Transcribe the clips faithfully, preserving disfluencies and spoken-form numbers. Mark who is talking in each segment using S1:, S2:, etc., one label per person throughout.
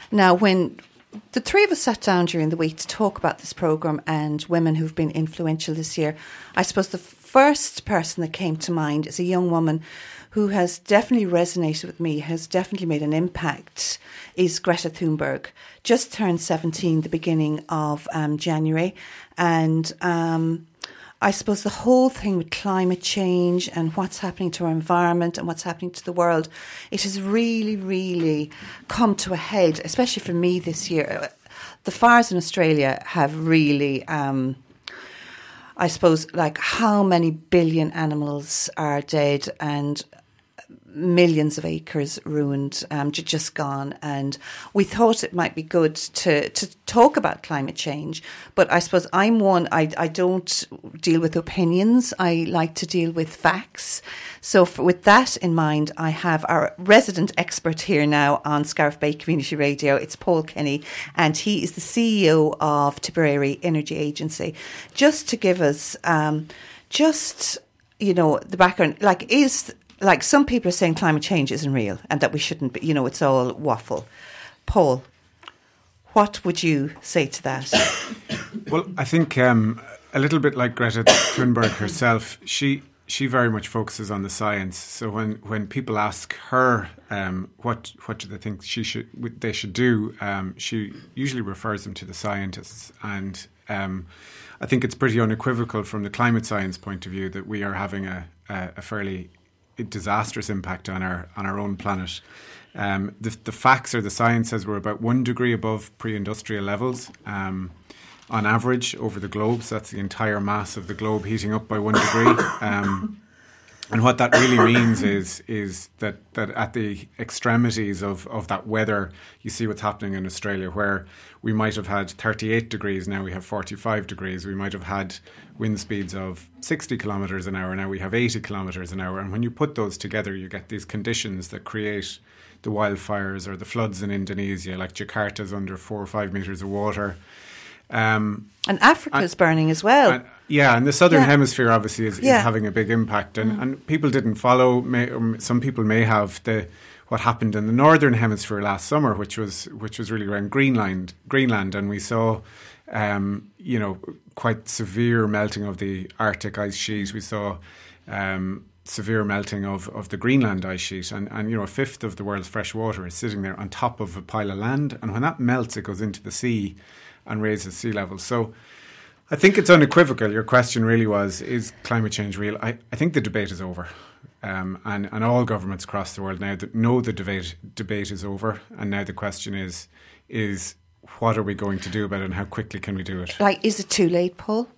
S1: Now, when the three of us sat down during the week to talk about this programme and women who've been influential this year, I suppose the first person that came to mind is a young woman who has definitely resonated with me, has definitely made an impact, is Greta Thunberg. Just turned seventeen the beginning of um, January. And um, I suppose the whole thing with climate change and what's happening to our environment and what's happening to the world, it has really, really come to a head, especially for me this year. The fires in Australia have really... Um, I suppose, like, how many billion animals are dead and millions of acres ruined, um, just gone. And we thought it might be good to, to talk about climate change. But I suppose I'm one, I, I don't deal with opinions. I like to deal with facts. So for, with that in mind, I have our resident expert here now on Scariff Bay Community Radio. It's Paul Kenny, and he is the C E O of Tipperary Energy Agency. Just to give us um, just, you know, the background, like, is... Like, some people are saying climate change isn't real and that we shouldn't be, you know, it's all waffle. Paul, what would you say to that?
S2: Well, I think um, a little bit like Greta Thunberg herself, she she very much focuses on the science. So when, when people ask her um, what what do they think she should they should do, um, she usually refers them to the scientists. And um, I think it's pretty unequivocal from the climate science point of view that we are having a, a, a fairly disastrous impact on our on our own planet. Um, the, the facts or the science says we're about one degree above pre-industrial levels um, on average over the globe. So that's the entire mass of the globe heating up by one degree. Um, and what that really means is is that, that at the extremities of, of that weather, you see what's happening in Australia, where we might have had thirty-eight degrees, now we have forty-five degrees. We might have had wind speeds of sixty kilometres an hour, now we have eighty kilometres an hour. And when you put those together, you get these conditions that create the wildfires or the floods in Indonesia, like Jakarta's under four or five metres of water. Um,
S1: and Africa's and, burning as well.
S2: And, yeah, and the southern
S1: yeah.
S2: hemisphere obviously is,
S1: yeah.
S2: is having a big impact. And, mm. and people didn't follow, may, um, some people may have, the what happened in the northern hemisphere last summer, which was which was really around Greenland, Greenland, and we saw, um, you know, quite severe melting of the Arctic ice sheet. We saw um, severe melting of, of the Greenland ice sheet, and, and you know, a fifth of the world's fresh water is sitting there on top of a pile of land, and when that melts, it goes into the sea and raises sea levels. So I think it's unequivocal. Your question really was, is climate change real? I, I think the debate is over. Um, and, and all governments across the world now that know the debate debate is over, and now the question is is what are we going to do about it, and how quickly can we do it?
S1: Like, is it too late, Paul?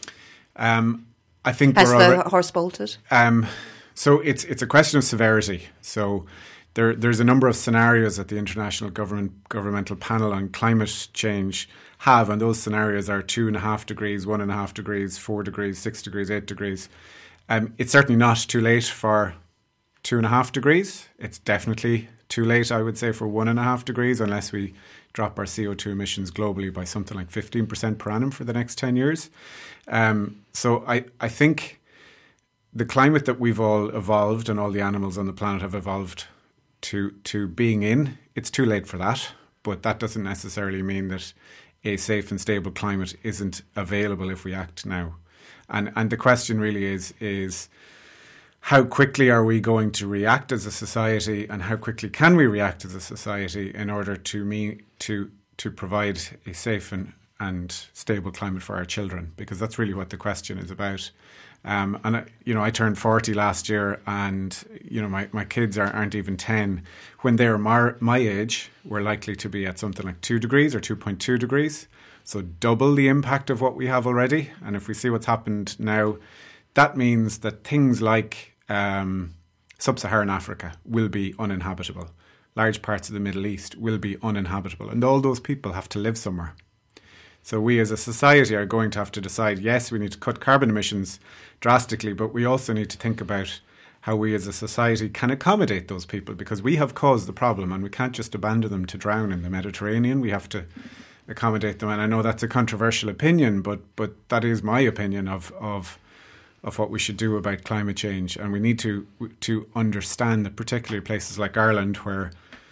S2: Um, I think
S1: has
S2: we're
S1: the
S2: already,
S1: horse bolted?
S2: Um, so it's it's a question of severity. So there there's a number of scenarios that the International Government Governmental Panel on Climate Change have, and those scenarios are two and a half degrees, one and a half degrees, four degrees, six degrees, eight degrees. Um, it's certainly not too late for two and a half degrees. It's definitely too late, I would say, for one and a half degrees, unless we drop our C O two emissions globally by something like fifteen percent per annum for the next ten years. Um, so I, I think the climate that we've all evolved and all the animals on the planet have evolved to to being in, it's too late for that. But that doesn't necessarily mean that a safe and stable climate isn't available if we act now. And and the question really is is how quickly are we going to react as a society, and how quickly can we react as a society in order to me to to provide a safe and, and stable climate for our children? Because that's really what the question is about. Um, and I, you know, I turned forty last year, and you know, my, my kids are, aren't even ten. When they're my, my age, we're likely to be at something like two degrees or two point two degrees. So double the impact of what we have already. And if we see what's happened now, that means that things like um, sub-Saharan Africa will be uninhabitable. Large parts of the Middle East will be uninhabitable. And all those people have to live somewhere. So we as a society are going to have to decide, yes, we need to cut carbon emissions drastically, but we also need to think about how we as a society can accommodate those people, because we have caused the problem and we can't just abandon them to drown in the Mediterranean. We have to accommodate them. And I know that's a controversial opinion, but but that is my opinion of of of what we should do about climate change. And we need to to understand that particularly places like Ireland, where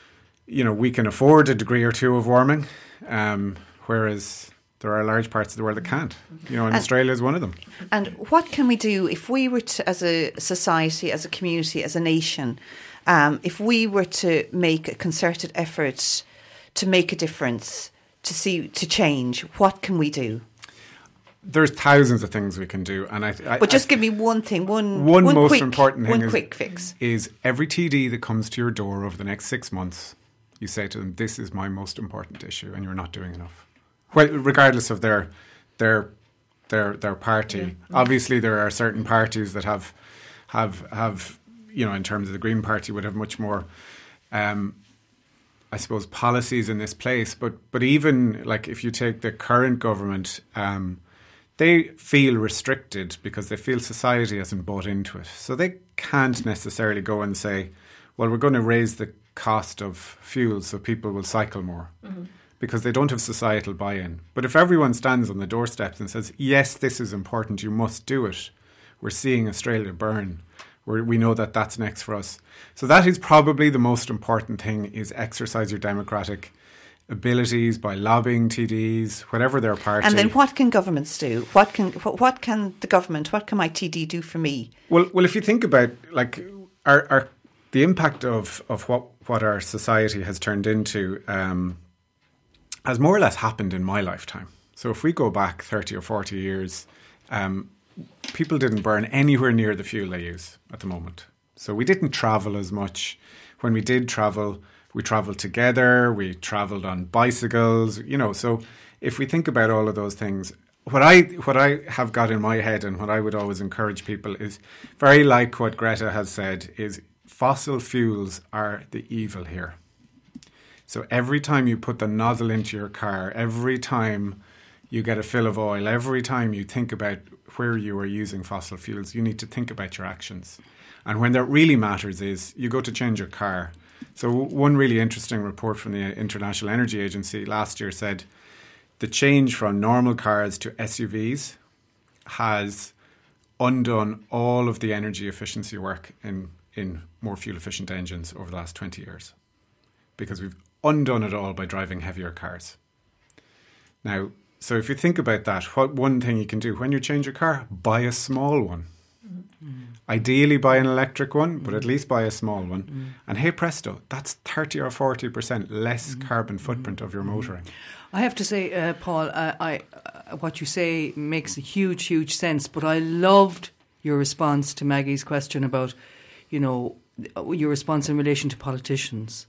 S2: you know, we can afford a degree or two of warming, um, whereas there are large parts of the world that can't. You know, and, and Australia is one of them.
S1: And what can we do if we were to, as a society, as a community, as a nation, um, if we were to make a concerted effort to make a difference, to see, to change, what can we do?
S2: There's thousands of things we can do, and I. I
S1: but just
S2: I,
S1: give me one thing, one
S2: one,
S1: one
S2: most
S1: quick,
S2: important thing
S1: one
S2: is,
S1: quick fix
S2: is every T D that comes to your door over the next six months, you say to them, "This is my most important issue, and you're not doing enough." Well, regardless of their their their their party, yeah. Obviously there are certain parties that have have have you know, in terms of the Green Party, would have much more. Um, I suppose policies in this place, but but even like if you take the current government. Um, They feel restricted because they feel society hasn't bought into it. So they can't necessarily go and say, well, we're going to raise the cost of fuel so people will cycle more, mm-hmm. because they don't have societal buy-in. But if everyone stands on the doorsteps and says, yes, this is important, you must do it. We're seeing Australia burn. We're, we know that that's next for us. So that is probably the most important thing, is exercise your democratic abilities by lobbying T Ds, whatever their party.
S1: And then what can governments do? What can what can the government, what can my T D do for me?
S2: Well, well, if you think about like our, our the impact of, of what, what our society has turned into um, has more or less happened in my lifetime. So if we go back thirty or forty years, um, people didn't burn anywhere near the fuel they use at the moment. So we didn't travel as much. When we did travel, we travelled together, we travelled on bicycles, you know. So if we think about all of those things, what I what I have got in my head and what I would always encourage people is very like what Greta has said, is fossil fuels are the evil here. So every time you put the nozzle into your car, every time you get a fill of oil, every time you think about where you are using fossil fuels, you need to think about your actions. And when that really matters is you go to change your car. So one really interesting report from the International Energy Agency last year said the change from normal cars to S U Vs has undone all of the energy efficiency work in, in more fuel-efficient engines over the last twenty years, because we've undone it all by driving heavier cars. Now, so if you think about that, what one thing you can do when you change your car, buy a small one. Mm. Ideally buy an electric one, but at least buy a small one. Mm. And hey presto, that's thirty or forty percent less mm. carbon footprint of your motoring.
S3: I have to say, uh, Paul, uh, I, uh, what you say makes a huge, huge sense, but I loved your response to Maggie's question about, you know, your response in relation to politicians.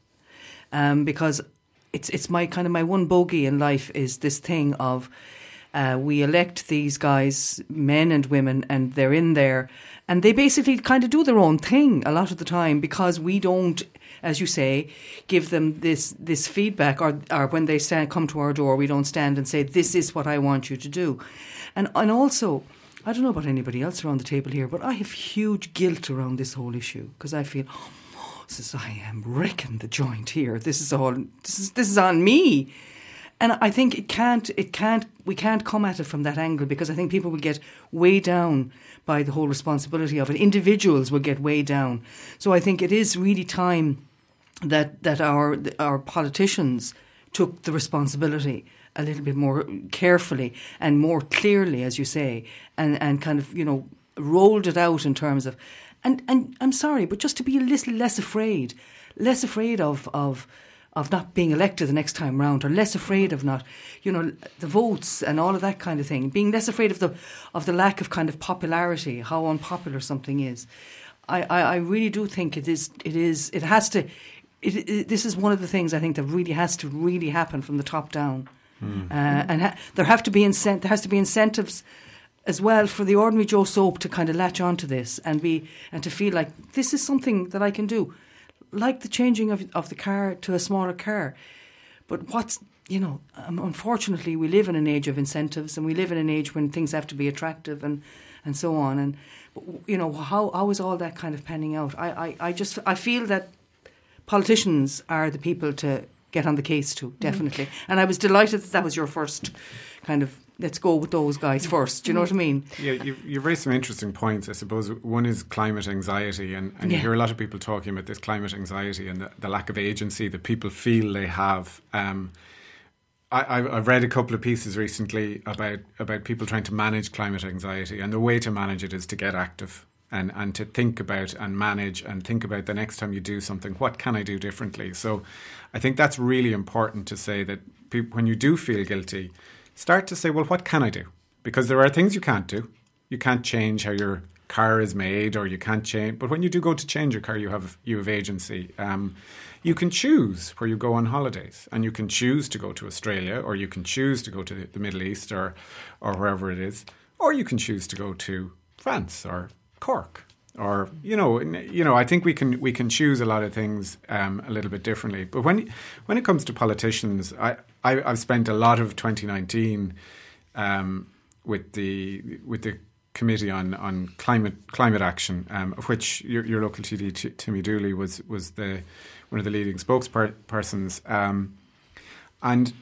S3: Um, because it's it's my kind of my one bogey in life is this thing of uh, we elect these guys, men and women, and they're in there and they basically kind of do their own thing a lot of the time because we don't, as you say, give them this this feedback, or or when they stand, come to our door, we don't stand and say, this is what I want you to do. And and also, I don't know about anybody else around the table here, but I have huge guilt around this whole issue because I feel, oh, Moses, I am wrecking the joint here. This is all, this is this is on me. And I think it can't, it can't, we can't come at it from that angle because I think people will get weighed down by the whole responsibility of it. Individuals will get weighed down. So I think it is really time that that our our politicians took the responsibility a little bit more carefully and more clearly, as you say, and, and kind of, you know, rolled it out in terms of, and, and I'm sorry, but just to be a little less afraid, less afraid of of of not being elected the next time round, or less afraid of not, you know, the votes and all of that kind of thing, being less afraid of the of the lack of kind of popularity, how unpopular something is. I, I, I really do think it is, it is, it has to, it, it, this is one of the things I think that really has to really happen from the top down. Mm. Uh, and ha- there have to be incent- there has to be incentives as well for the ordinary Joe Soap to kind of latch onto this and be and to feel like this is something that I can do, like the changing of of the car to a smaller car. But what's, you know, um, unfortunately we live in an age of incentives, and we live in an age when things have to be attractive and, and so on. And you know, how how is all that kind of panning out? I, I, I just I feel that politicians are the people to get on the case to, definitely. Mm. And I was delighted that that was your first kind of let's go with those guys first. Do you know what I mean?
S2: Yeah, you've, you've raised some interesting points. I suppose one is climate anxiety, and, and
S3: Yeah.
S2: you hear a lot of people talking about this climate anxiety and the, the lack of agency that people feel they have. Um, I, I've I've read a couple of pieces recently about about people trying to manage climate anxiety, and the way to manage it is to get active and, and to think about and manage and think about the next time you do something, what can I do differently? So I think that's really important to say that people, when you do feel guilty, start to say, well, what can I do? Because there are things you can't do. You can't change how your car is made, or you can't change. But when you do go to change your car, you have you have agency. Um, you can choose where you go on holidays, and you can choose to go to Australia, or you can choose to go to the Middle East, or or wherever it is, or you can choose to go to France or Cork, or you know, you know. I think we can we can choose a lot of things um, a little bit differently. But when when it comes to politicians, I, I I've spent a lot of twenty nineteen um, with the with the committee on, on climate climate action, um, of which your, your local T D T, Timmy Dooley was was the one of the leading spokespersons, um, and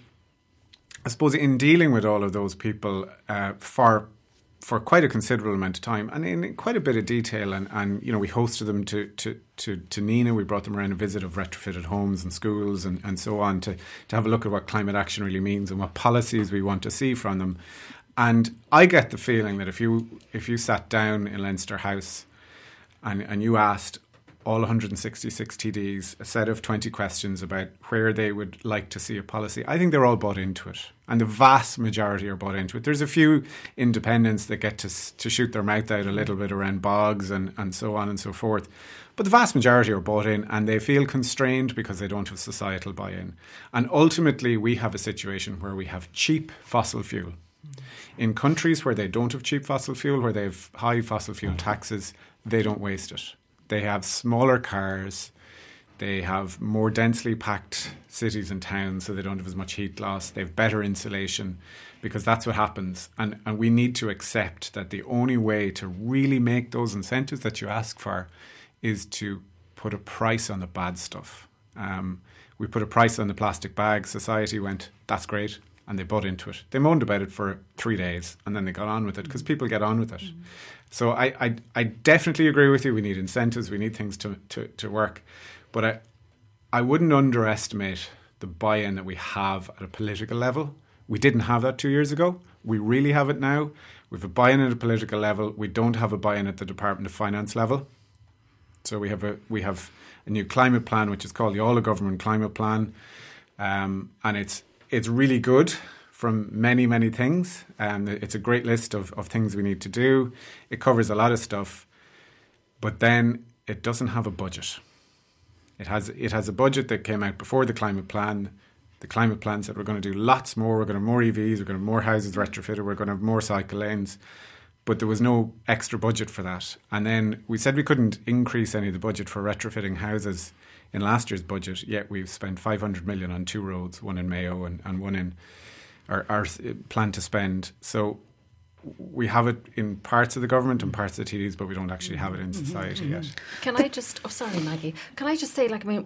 S2: I suppose in dealing with all of those people uh, for for quite a considerable amount of time and in quite a bit of detail, and, and you know we hosted them to, to, to, to Nina. We brought them around a visit of retrofitted homes and schools and, and so on to, to have a look at what climate action really means and what policies we want to see from them. And I get the feeling that if you if you sat down in Leinster House and, and you asked all one hundred sixty-six T Ds a set of twenty questions about where they would like to see a policy, I think they're all bought into it. And the vast majority are bought into it. There's a few independents that get to to shoot their mouth out a little bit around bogs and, and so on and so forth. But the vast majority are bought in, and they feel constrained because they don't have societal buy-in. And ultimately, we have a situation where we have cheap fossil fuel. In countries where they don't have cheap fossil fuel, where they have high fossil fuel taxes, they don't waste it. They have smaller cars, they have more densely packed cities and towns, so they don't have as much heat loss, they have better insulation, because that's what happens. And, and we need to accept that the only way to really make those incentives that you ask for is to put a price on the bad stuff. Um, we put a price on the plastic bag, society went, that's great, and they bought into it. They moaned about it for three days and then they got on with it because people get on with it. Mm-hmm. So I, I I definitely agree with you. We need incentives. We need things to, to, to work. But I, I wouldn't underestimate the buy-in that we have at a political level. We didn't have that two years ago. We really have it now. We have a buy-in at a political level. We don't have a buy-in at the Department of Finance level. So we have a we have a new climate plan, which is called the All-of-Government Climate Plan. Um, and it's It's really good from many, many things. Um, it's a great list of, of things we need to do. It covers a lot of stuff. But then it doesn't have a budget. It has it has a budget that came out before the climate plan. The climate plan said we're going to do lots more. We're going to have more E Vs. We're going to have more houses retrofitted. We're going to have more cycle lanes. But there was no extra budget for that. And then we said we couldn't increase any of the budget for retrofitting houses in last year's budget, yet we've spent five hundred million on two roads, one in Mayo and, and one in our, our plan to spend. So we have it in parts of the government and parts of the T Ds, but we don't actually have it in society mm-hmm. yet.
S4: Can I just, oh sorry Maggie, can I just say, like, I mean,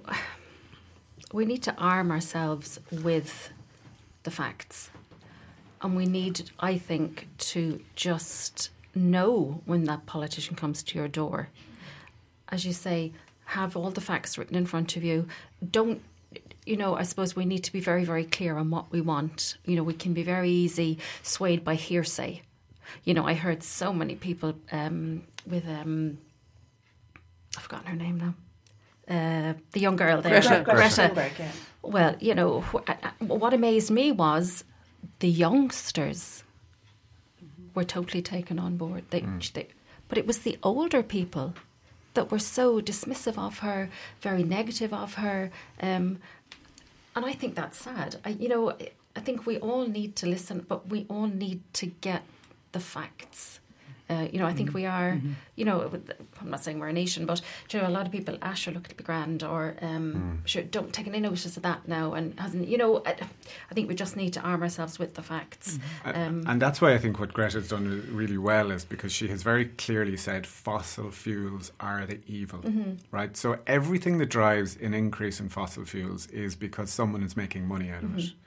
S4: we need to arm ourselves with the facts. And we need, I think, to just know when that politician comes to your door. As you say, have all the facts written in front of you. Don't, you know, I suppose we need to be very, very clear on what we want. You know, we can be very easy swayed by hearsay. You know, I heard so many people um, with, um, I've forgotten her name now, uh, the young girl there.
S3: Greta.
S4: Greta.
S1: Greta. Yeah.
S4: Well, you know, wh- what amazed me was the youngsters were totally taken on board. They, mm. they, but it was the older people that were so dismissive of her, very negative of her. Um, and I think that's sad. I, you know, I think we all need to listen, but we all need to get the facts. Uh, you know, I think mm-hmm. we are, mm-hmm. you know, I'm not saying we're a nation, but, you know, a lot of people, ah, sure, look at the grand, or, um, mm. sure, don't take any notice of that now. And, hasn't, you know, I, I think we just need to arm ourselves with the facts.
S2: Mm-hmm.
S4: Um,
S2: and that's why I think what Greta's done really well is because she has very clearly said fossil fuels are the evil, mm-hmm. right? So everything that drives an increase in fossil fuels is because someone is making money out of mm-hmm. it.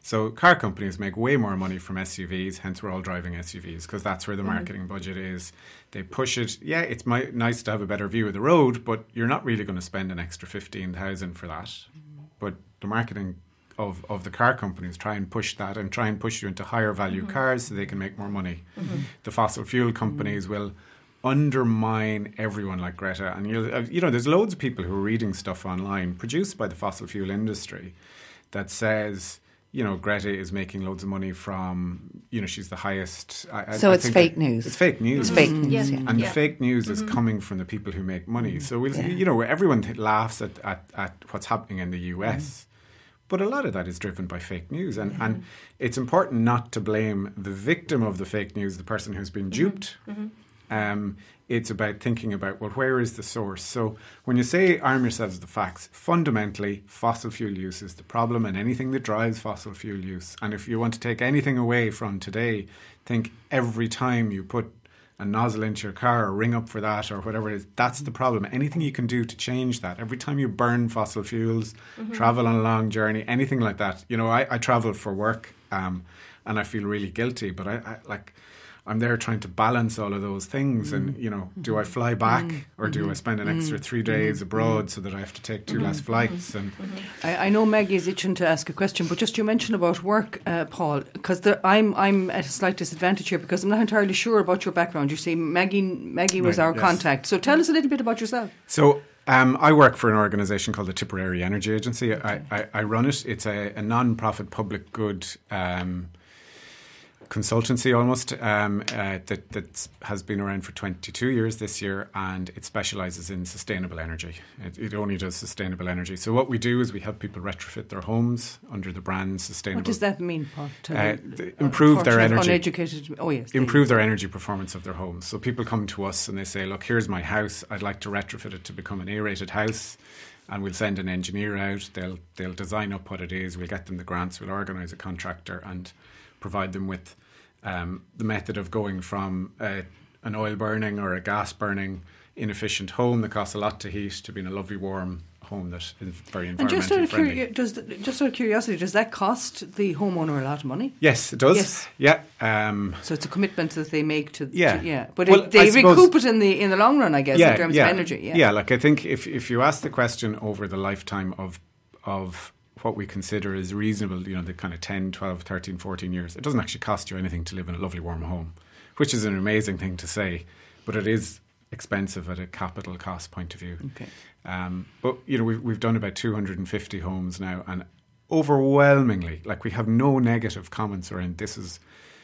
S2: So car companies make way more money from S U Vs, hence we're all driving S U Vs because that's where the marketing mm-hmm. budget is. They push it. Yeah, it's my, nice to have a better view of the road, but you're not really going to spend an extra fifteen thousand for that. Mm-hmm. But the marketing of, of the car companies try and push that and try and push you into higher value mm-hmm. cars so they can make more money. Mm-hmm. The fossil fuel companies mm-hmm. will undermine everyone like Greta. And you'll, you know, there's loads of people who are reading stuff online produced by the fossil fuel industry that says, you know, Greta is making loads of money from, you know, she's the highest. I,
S1: so
S2: I
S1: it's
S2: think
S1: fake
S2: it,
S1: news.
S2: It's fake news.
S1: It's fake news.
S4: Yeah.
S1: Yeah.
S2: And
S4: yeah.
S2: the fake news
S4: mm-hmm.
S2: is coming from the people who make money. So, we'll,
S1: yeah.
S2: you know, everyone th- laughs at, at, at what's happening in the U S, mm-hmm. but a lot of that is driven by fake news. And, mm-hmm. and it's important not to blame the victim of the fake news, the person who's been duped.
S4: Mm-hmm.
S2: Um, it's about thinking about, well, where is the source? So when you say arm yourselves with the facts, fundamentally, fossil fuel use is the problem and anything that drives fossil fuel use. And if you want to take anything away from today, think every time you put a nozzle into your car or ring up for that or whatever it is, that's the problem. Anything you can do to change that. Every time you burn fossil fuels, mm-hmm. travel on a long journey, anything like that. You know, I, I travel for work um, and I feel really guilty, but I, I like... I'm there trying to balance all of those things mm. and, you know, do I fly back mm. or do I spend an extra three days mm. abroad so that I have to take two mm. less flights? And
S3: I, I know Maggie is itching to ask a question, but just you mentioned about work, uh, Paul, because I'm I'm at a slight disadvantage here because I'm not entirely sure about your background. You say Maggie Maggie was
S2: right,
S3: our
S2: yes.
S3: contact. So tell us a little bit about yourself.
S2: So um, I work for an organisation called the Tipperary Energy Agency. Okay. I, I, I run it. It's a, a non-profit public good um consultancy almost um, uh, that that has been around for twenty-two years this year, and it specialises in sustainable energy. It, it only does sustainable energy. So what we do is we help people retrofit their homes under the brand sustainable.
S3: What does that mean, Paul?
S2: Uh, the, improve uh, their energy.
S3: Uneducated. Oh yes.
S2: Improve their energy performance of their homes. So people come to us and they say, "Look, here's my house. I'd like to retrofit it to become an A-rated house." And we'll send an engineer out. They'll they'll design up what it is. We'll get them the grants. We'll organise a contractor and provide them with um, the method of going from uh, an oil burning or a gas burning inefficient home that costs a lot to heat to being a lovely warm home that is very environmentally
S3: and just out of
S2: friendly.
S3: Curi- does the, just out of curiosity, does that cost the homeowner a lot of money?
S2: Yes, it does.
S3: Yes.
S2: Yeah. Um,
S3: so it's a commitment that they make to
S2: yeah,
S3: to, yeah. But
S2: well,
S3: it, they
S2: suppose,
S3: recoup it in the in the long run, I guess,
S2: yeah,
S3: in terms
S2: yeah,
S3: of energy. Yeah.
S2: yeah. Like I think if if you ask the question over the lifetime of of what we consider is reasonable, you know, the kind of ten, twelve, thirteen, fourteen years, it doesn't actually cost you anything to live in a lovely warm home, which is an amazing thing to say, but it is expensive at a capital cost point of view.
S3: Okay.
S2: Um, but, you know, we've, we've done about two hundred fifty homes now, and overwhelmingly, like, we have no negative comments around this is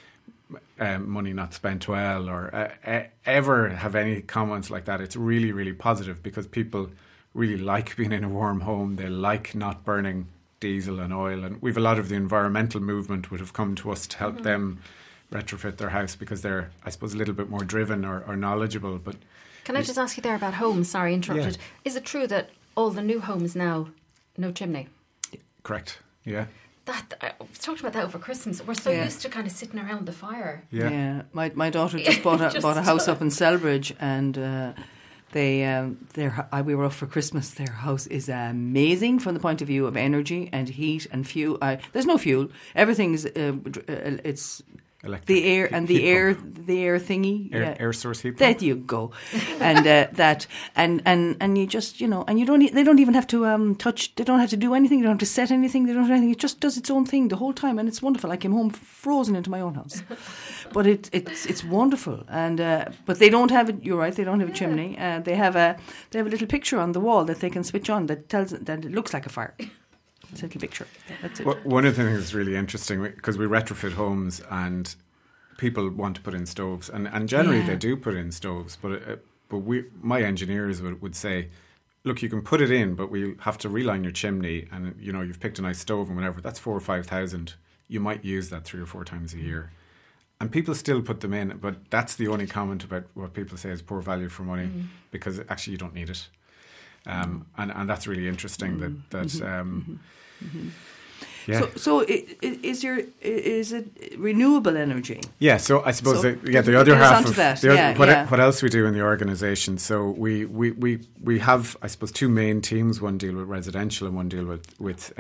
S2: um, money not spent well, or uh, ever have any comments like that. It's really, really positive because people really like being in a warm home. They like not burning diesel and oil, and we've a lot of the environmental movement would have come to us to help mm-hmm. them retrofit their house because they're, I suppose, a little bit more driven or, or knowledgeable. But
S4: can I just ask you there about homes? Sorry, interrupted. Yeah. Is it true that all the new homes now, no chimney?
S2: Correct, yeah.
S4: That I was talking about that over Christmas. We're so yeah. used to kind of sitting around the fire.
S3: Yeah, yeah. My my daughter just bought a just bought a house up in Selbridge, and uh, they um, their uh, we were up for Christmas. Their house is amazing from the point of view of energy and heat and fuel. Uh, there's no fuel. Everything's uh, it's. Electric the air and the air, pump. the air thingy,
S2: air,
S3: yeah.
S2: air source heat.
S3: There you go, and uh, that, and, and and you just you know, and you don't. E- they don't even have to um, touch. They don't have to do anything. They don't have to set anything. They don't have anything. It just does its own thing the whole time, and it's wonderful. I came home frozen into my own house, but it it's it's wonderful. And uh, but they don't have it. You're right. They don't have a yeah. chimney. Uh, they have a they have a little picture on the wall that they can switch on that tells that it looks like a fire. It's a little picture. That's it.
S2: Well, one of the things that's really interesting, because we retrofit homes and people want to put in stoves, and, and generally yeah. they do put in stoves, but uh, but we my engineers would, would say, look, you can put it in, but we have to reline your chimney, and you know you've picked a nice stove and whatever. That's four or five thousand. You might use that three or four times a year, and people still put them in. But that's the only comment about what people say is poor value for money, mm. because actually you don't need it. Um, and, and that's really interesting mm-hmm. that, that um,
S3: mm-hmm. Mm-hmm. Yeah. So, so is your is it renewable energy?
S2: Yeah. So I suppose so that, yeah, the other half of
S3: that.
S2: the other,
S3: yeah,
S2: what,
S3: yeah.
S2: what else we do in the organisation. So we, we, we, we have, I suppose, two main teams. One deal with residential and one deal with with uh,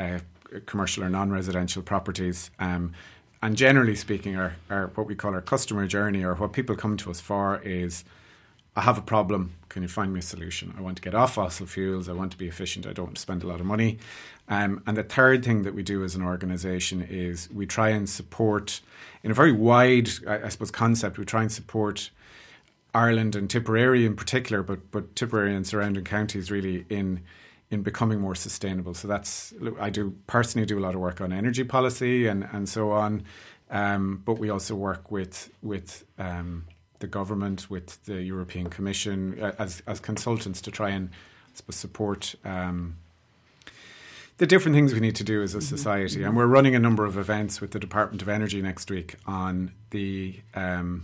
S2: commercial or non-residential properties. Um, and generally speaking, our, our what we call our customer journey, or what people come to us for, is, I have a problem, can you find me a solution? I want to get off fossil fuels, I want to be efficient, I don't want to spend a lot of money. Um, and the third thing that we do as an organisation is we try and support, in a very wide, I, I suppose, concept, we try and support Ireland and Tipperary in particular, but but Tipperary and surrounding counties really in in becoming more sustainable. So that's, I do personally do a lot of work on energy policy and, and so on, um, but we also work with with um, the government, with the European Commission uh, as as consultants to try and, I suppose, support um, the different things we need to do as a society. And we're running a number of events with the Department of Energy next week on the um,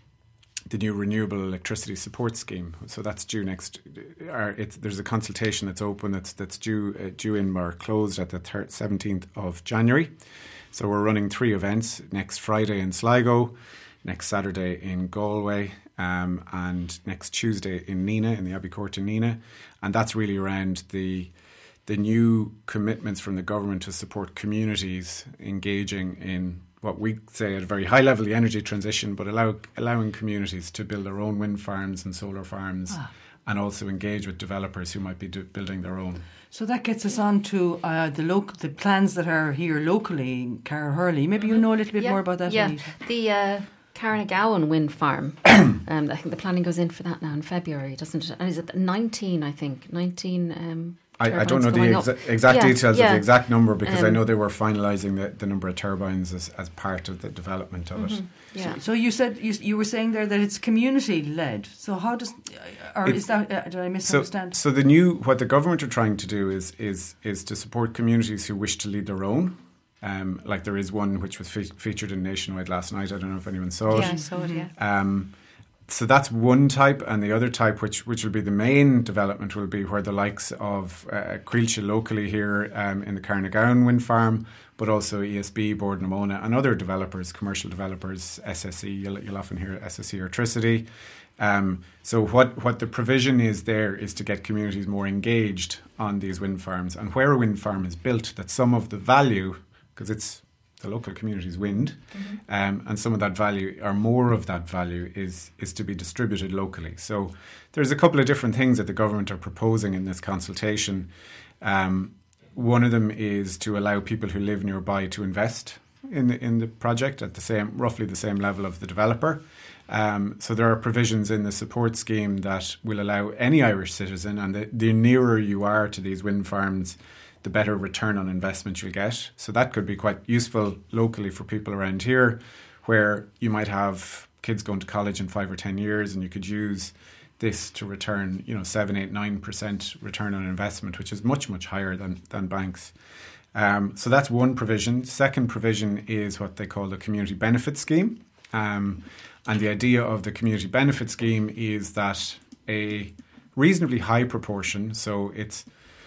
S2: the new renewable electricity support scheme. So that's due next. Or it's, there's a consultation that's open that's that's due uh, due in or closed at the seventeenth of January. So we're running three events: next Friday in Sligo, next Saturday in Galway, um, and next Tuesday in Nina, in the Abbey Court in Nina. And that's really around the the new commitments from the government to support communities engaging in what we say at a very high level, the energy transition, but allow, allowing communities to build their own wind farms and solar farms, ah. and also engage with developers who might be do, building their own.
S3: So that gets us on to uh, the local, the plans that are here locally in Carrahurley. Maybe you know a little bit
S4: yeah,
S3: more about that.
S4: Yeah,
S3: Anita.
S4: the uh, Carnagowan wind farm. um, I think the planning goes in for that now in February, doesn't it? And is it nineteen, I think? nineteen... Um,
S2: I, I don't know the exa- exact
S4: yeah,
S2: details
S4: yeah.
S2: of the exact number, because
S4: um,
S2: I know they were finalising the, the number of turbines as, as part of the development of
S4: mm-hmm,
S2: it.
S4: Yeah.
S3: So, so you said you, you were saying there that it's community led. So how does, or it's, is that uh, did I misunderstand?
S2: So, so the new what the government are trying to do is is is to support communities who wish to lead their own. Um, like there is one which was fe- featured in Nationwide last night. I don't know if anyone saw it.
S4: Yeah, I saw it. Yeah.
S2: Um, So that's one type, and the other type, which which will be the main development, will be where the likes of uh, Creelcha locally here um, in the Carnagowan wind farm, but also E S B, Bord na Móna, and other developers, commercial developers, S S E, you'll, you'll often hear S S E Electricity. Um, so what, what the provision is there is to get communities more engaged on these wind farms, and where a wind farm is built, that some of the value, because it's the local community's wind, mm-hmm. um, and some of that value, or more of that value, is is to be distributed locally. So there's a couple of different things that the government are proposing in this consultation. Um, one of them is to allow people who live nearby to invest in the, in the project at the same, roughly the same level of the developer. Um, so there are provisions in the support scheme that will allow any Irish citizen, and the, the nearer you are to these wind farms, the better return on investment you'll get. So that could be quite useful locally for people around here, where you might have kids going to college in five or ten years, and you could use this to return, you know, seven, eight, nine percent return on investment, which is much, much higher than, than banks. Um, so that's one provision. Second provision is what they call the community benefit scheme. Um, and the idea of the community benefit scheme is that a reasonably high proportion, so it's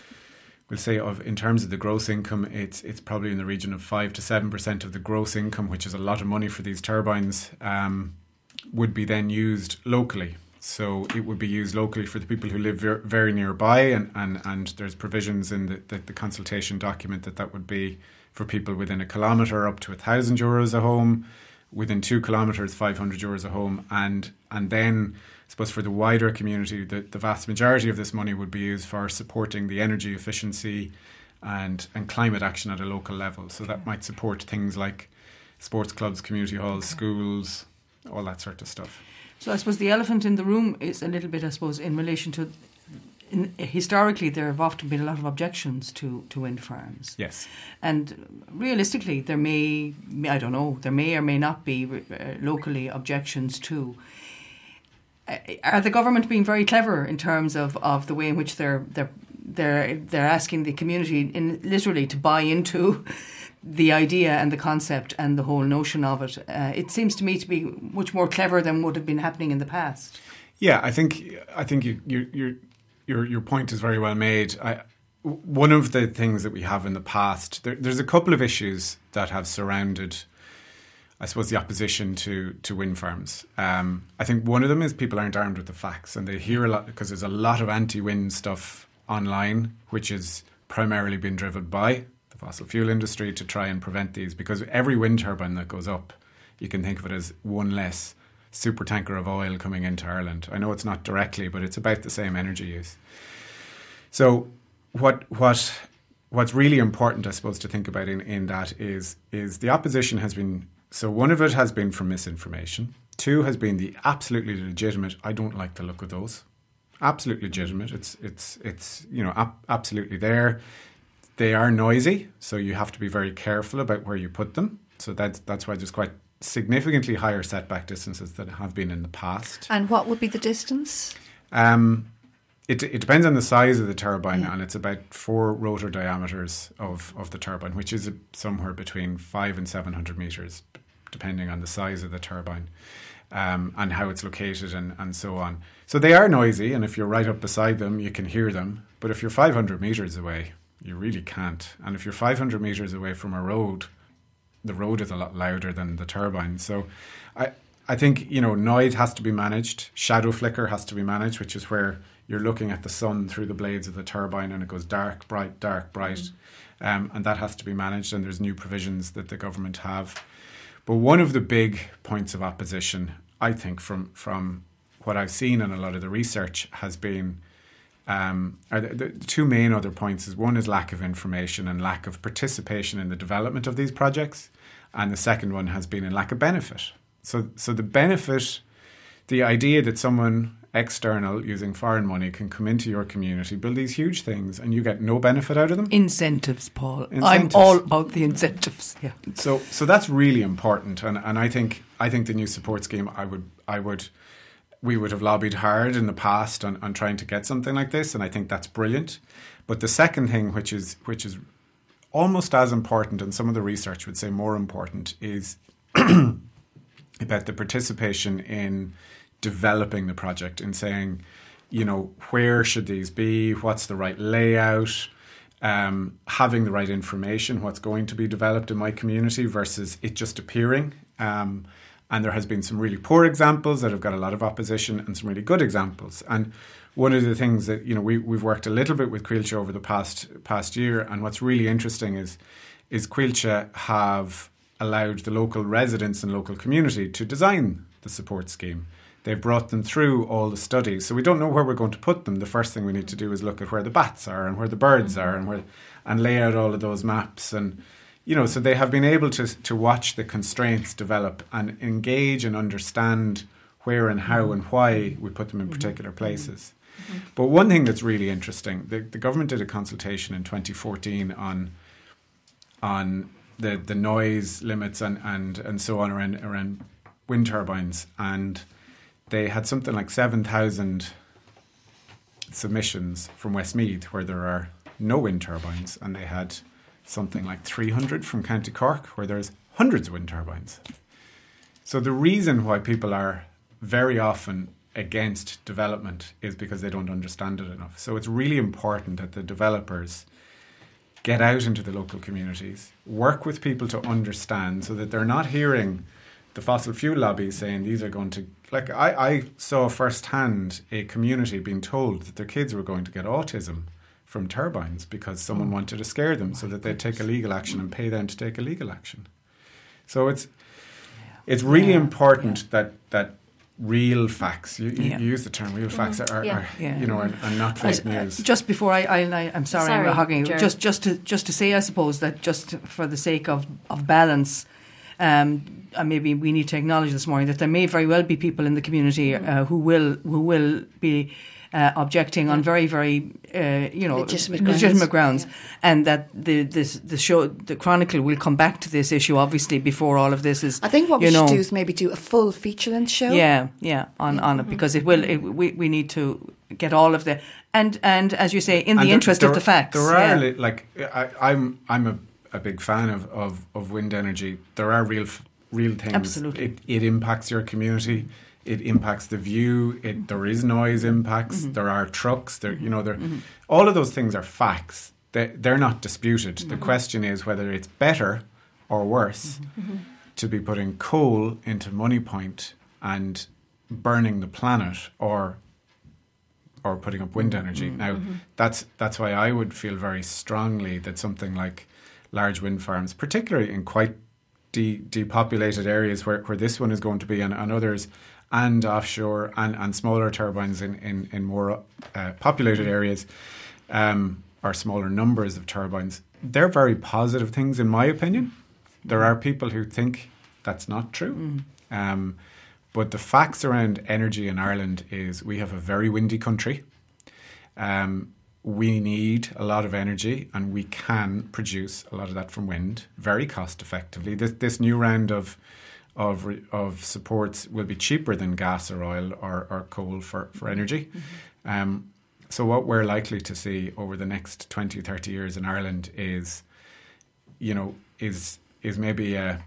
S2: we'll say of in terms of the gross income, it's it's probably in the region of five to seven percent of the gross income, which is a lot of money for these turbines, um, would be then used locally. So it would be used locally for the people who live ver- very nearby, and, and, and there's provisions in the, the, the consultation document that that would be for people within a kilometre up to one thousand euros a home, within two kilometres five hundred euros a home, and and then I suppose for the wider community, the, the vast majority of this money would be used for supporting the energy efficiency and, and climate action at a local level. So that might support things like sports clubs, community halls, schools, all that sort of stuff.
S3: So I suppose the elephant in the room is a little bit, I suppose, in relation to, in, historically there have often been a lot of objections to, to wind farms.
S2: Yes.
S3: And realistically there may, I don't know, there may or may not be uh, locally objections to. Are the government being very clever in terms of, of the way in which they're they're they're they're asking the community in literally to buy into the idea and the concept and the whole notion of it? Uh, it seems to me to be much more clever than would have been happening in the past.
S2: Yeah, I think I think you, you, you, your your point is very well made. I, one of the things that we have in the past, there, there's a couple of issues that have surrounded, I suppose, the opposition to, to wind farms. Um, I think one of them is people aren't armed with the facts, and they hear a lot because there's a lot of anti-wind stuff online, which has primarily been driven by the fossil fuel industry to try and prevent these, because every wind turbine that goes up, you can think of it as one less super tanker of oil coming into Ireland. I know it's not directly, but it's about the same energy use. So what what what's really important, I suppose, to think about in, in that is is the opposition has been, so one of it has been from misinformation. Two has been the absolutely legitimate, I don't like the look of those. Absolutely legitimate. It's, it's, it's you know, ab- absolutely there. They are noisy, so you have to be very careful about where you put them. So that's, that's why there's quite significantly higher setback distances than have been in the past.
S1: And what would be the distance?
S2: Um, it, it depends on the size of the turbine,
S1: Yeah.
S2: and it's about four rotor diameters of, of the turbine, which is somewhere between five and seven hundred metres, depending on the size of the turbine. Um, and how it's located and, and so on. So they are noisy, and if you're right up beside them, you can hear them. But if you're five hundred metres away, you really can't. And if you're five hundred metres away from a road, the road is a lot louder than the turbine. So I, I think, you know, noise has to be managed. Shadow flicker has to be managed, which is where you're looking at the sun through the blades of the turbine and it goes dark, bright, dark, bright. Mm. Um, and that has to be managed, and there's new provisions that the government have. But one of the big points of opposition, I think, from from what I've seen in a lot of the research has been, um, are the, the two main other points is one is lack of information and lack of participation in the development of these projects. And the second one has been in lack of benefit. So, so the benefit, the idea that someone external using foreign money can come into your community, build these huge things, and you get no benefit out of them.
S3: Incentives, Paul.
S2: Incentives.
S3: I'm all about the incentives. Yeah.
S2: So, so that's really important, and and I think I think the new support scheme, I would I would we would have lobbied hard in the past on, on trying to get something like this, and I think that's brilliant. But the second thing, which is which is almost as important, and some of the research would say more important, is about the participation in developing the project, in saying, you know, where should these be? What's the right layout? Um, having the right information, what's going to be developed in my community versus it just appearing. Um, and there has been some really poor examples that have got a lot of opposition and some really good examples. And one of the things that, you know, we, we've worked a little bit with Coillte over the past past year. And what's really interesting is, is Coillte have allowed the local residents and local community to design the support scheme. They've brought them through all the studies. So we don't know where we're going to put them. The first thing we need to do is look at where the bats are and where the birds are and where and lay out all of those maps. And, you know, so they have been able to to watch the constraints develop and engage and understand where and how and why we put them in particular places. Mm-hmm. But one thing that's really interesting, the, the government did a consultation in twenty fourteen on on the, the noise limits and, and, and so on around, around wind turbines, and they had something like seven thousand submissions from Westmeath where there are no wind turbines, and they had something like three hundred from County Cork where there's hundreds of wind turbines. So the reason why people are very often against development is because they don't understand it enough. So it's really important that the developers get out into the local communities, work with people to understand so that they're not hearing the fossil fuel lobby saying these are going to, like I, I saw firsthand a community being told that their kids were going to get autism from turbines because someone oh. wanted to scare them so that they'd take a legal action and pay them to take a legal action. So it's it's really yeah. important yeah. that that real facts, you, you, yeah. you use the term real facts, mm-hmm. are,
S4: yeah.
S2: are
S3: yeah.
S2: you know, and, and not fake
S3: uh,
S2: news.
S3: Just before I, I, I I'm sorry,
S4: sorry
S3: I'm hogging you.
S4: Ger.
S3: Just just to just to say, I suppose that just for the sake of of balance. Um, and maybe we need to acknowledge this morning that there may very well be people in the community uh, who will who will be uh, objecting yeah. on very very uh, you know
S1: legitimate,
S3: legitimate
S1: grounds,
S3: grounds, yeah. and that the this the show the Chronicle will come back to this issue obviously before all of this is.
S1: I think what
S3: you
S1: we
S3: know,
S1: should do is maybe do a full feature-length show.
S3: Yeah, yeah, on on it, because it will. It, we we need to get all of the and and as you say, in the
S2: and
S3: interest
S2: there,
S3: of the facts.
S2: There are
S3: yeah.
S2: li- like I, I'm I'm a, a big fan of, of, of wind energy. There are real. F- Real things.
S3: Absolutely.
S2: It, it impacts your community. It impacts the view. It, there is noise impacts. Mm-hmm. There are trucks. There, you know, there. Mm-hmm. All of those things are facts. They, they're not disputed. Mm-hmm. The question is whether it's better or worse mm-hmm. to be putting coal into Moneypoint and burning the planet, or or putting up wind energy. Mm-hmm. Now, mm-hmm. that's that's why I would feel very strongly that something like large wind farms, particularly in quite de- depopulated areas where, where this one is going to be, and, and others, and offshore, and, and smaller turbines in, in, in more uh, populated areas, um, or smaller numbers of turbines. They're very positive things, in my opinion. There are people who think that's not true. Mm. Um, but the facts around energy in Ireland is we have a very windy country. Um, we need a lot of energy, and we can produce a lot of that from wind very cost effectively. This, this new round of of of supports will be cheaper than gas or oil or, or coal for, for energy. Mm-hmm. Um, so what we're likely to see over the next twenty, thirty years in Ireland is, you know, is is maybe a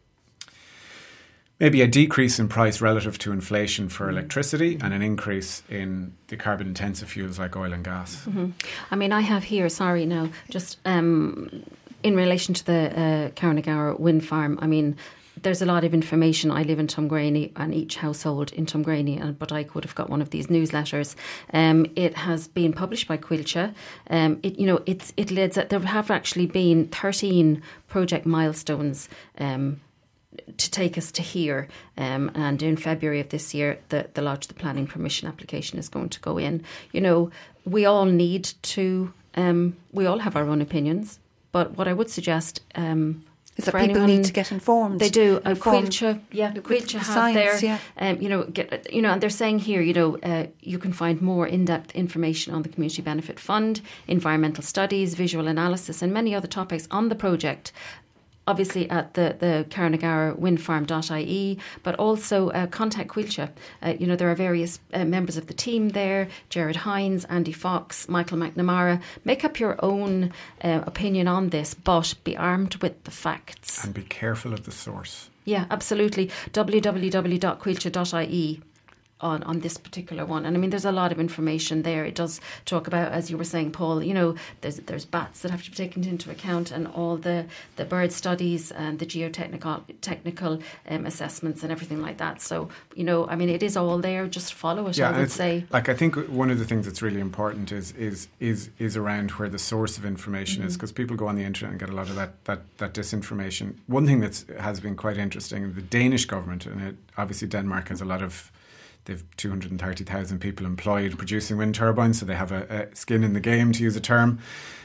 S2: maybe a decrease in price relative to inflation for electricity, and an increase in the carbon intensive fuels like oil and gas.
S4: Mm-hmm. I mean, I have here, sorry now, just um, in relation to the uh, Carnagar wind farm, I mean, there's a lot of information. I live in Tumgraney, and each household in Tumgraney, and but I could have got one of these newsletters. Um, it has been published by Quilcha. Um, it, you know, it's it leads. There have actually been thirteen project milestones um, to take us to here. Um, and in February of this year, the the lodge, the planning permission application is going to go in. You know, we all need to. Um, we all have our own opinions, but what I would suggest. Um,
S1: Is that people
S4: anyone,
S1: need to get informed?
S4: They do. Uh,
S1: informed
S4: Quilcha, yeah, Quilcha have
S1: science,
S4: their,
S1: yeah.
S4: um, you know, get, you know, and they're saying here, you know, uh, you can find more in-depth information on the Community Benefit Fund, environmental studies, visual analysis, and many other topics on the project. Obviously at the, the Carnagar windfarm dot I E, but also uh, contact Quilcha. Uh, you know, there are various uh, members of the team there, Jared Hines, Andy Fox, Michael McNamara. Make up your own uh, opinion on this, but be armed with the facts.
S2: And be careful of the source.
S4: Yeah, absolutely. w w w dot quilcha dot I E on, on this particular one. And I mean, there's a lot of information there. It does talk about, as you were saying, Paul, you know, there's there's bats that have to be taken into account, and all the, the bird studies and the geotechnical technical um, assessments and everything like that. So, you know, I mean, it is all there. Just follow it,
S2: yeah,
S4: I would say.
S2: Like, I think one of the things that's really important is is is, is around where the source of information mm-hmm. is, because people go on the internet and get a lot of that, that, that disinformation. One thing that has been quite interesting, the Danish government, and it, obviously Denmark has a lot of They've two hundred thirty thousand people employed producing wind turbines, so they have a, a skin in the game, to use a term.